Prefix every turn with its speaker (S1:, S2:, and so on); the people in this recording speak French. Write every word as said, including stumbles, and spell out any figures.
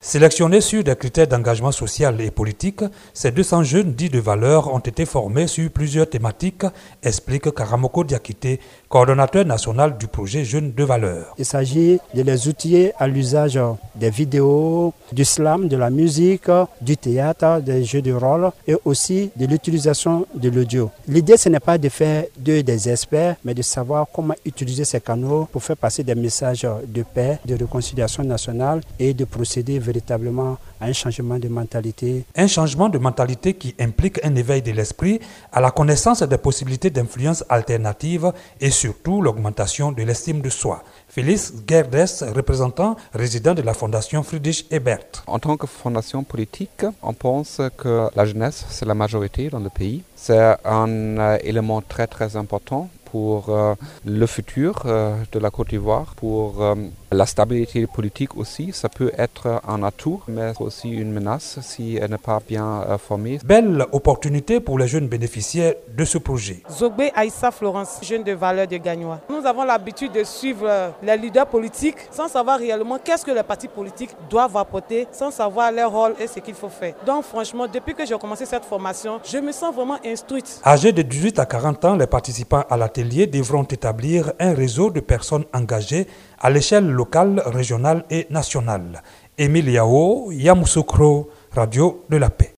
S1: Sélectionnés sur des critères d'engagement social et politique, ces deux cents jeunes dits de valeur ont été formés sur plusieurs thématiques, explique Karamoko Diakité, coordonnateur national du projet Jeunes de valeur.
S2: Il s'agit de les outiller à l'usage des vidéos, du slam, de la musique, du théâtre, des jeux de rôle et aussi de l'utilisation de l'audio. L'idée, ce n'est pas de faire d'eux des experts, mais de savoir comment utiliser ces canaux pour faire passer des messages de paix, de réconciliation nationale et de procéder véritablement à un changement de mentalité.
S1: Un changement de mentalité qui implique un éveil de l'esprit à la connaissance des possibilités d'influence alternatives et surtout l'augmentation de l'estime de soi. Félix Gerdes, représentant résident de la Fondation Friedrich Ebert.
S3: En tant que fondation politique, on pense que la jeunesse, c'est la majorité dans le pays. C'est un euh, élément très très important pour euh, le futur euh, de la Côte d'Ivoire, pour euh, la stabilité politique aussi. Ça peut être un atout, mais aussi une menace si elle n'est pas bien euh, formée.
S1: Belle opportunité pour les jeunes bénéficiaires de ce projet.
S4: Zogbe Aïssa Florence, jeune de valeur de Gagnois. Nous avons l'habitude de suivre les leaders politiques sans savoir réellement qu'est-ce que les partis politiques doivent apporter, sans savoir leur rôle et ce qu'il faut faire. Donc franchement, depuis que j'ai commencé cette formation, je me sens vraiment instruite.
S1: Âgés de dix-huit à quarante ans, les participants à l'atelier devront établir un réseau de personnes engagées à l'échelle locale, régionale et nationale. Émile Yao, Yamoussoukro, Radio de la Paix.